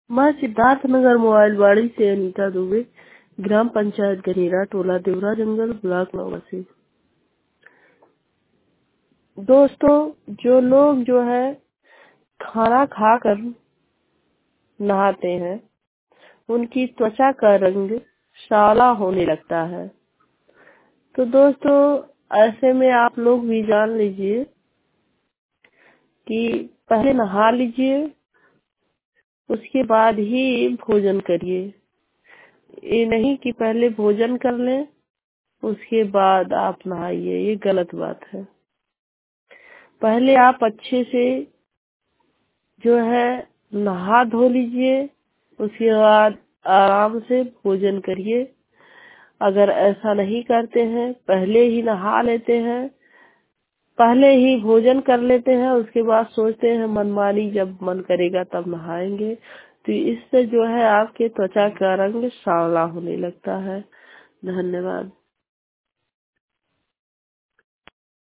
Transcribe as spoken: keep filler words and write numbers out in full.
मैं सिद्धार्थनगर मोबाइलवाड़ी से अनीता दुबे, ग्राम पंचायत गनेरा, टोला देवरा जंगल, ब्लॉक नवासी। दोस्तों, जो लोग जो है खाना खाकर नहाते हैं उनकी त्वचा का रंग सावला होने लगता है। तो दोस्तों, ऐसे में आप लोग भी जान लीजिए कि पहले नहा लीजिए, उसके बाद ही भोजन करिए। ये नहीं कि पहले भोजन कर लें उसके बाद आप नहाइए, ये गलत बात है। पहले आप अच्छे से जो है नहा धो लीजिए, उसके बाद आराम से भोजन करिए। अगर ऐसा नहीं करते हैं, पहले ही नहा लेते हैं, पहले ही भोजन कर लेते हैं, उसके बाद सोचते हैं मनमानी जब मन करेगा तब नहाएंगे, तो इससे जो है आपके त्वचा का रंग सांवला होने लगता है। धन्यवाद।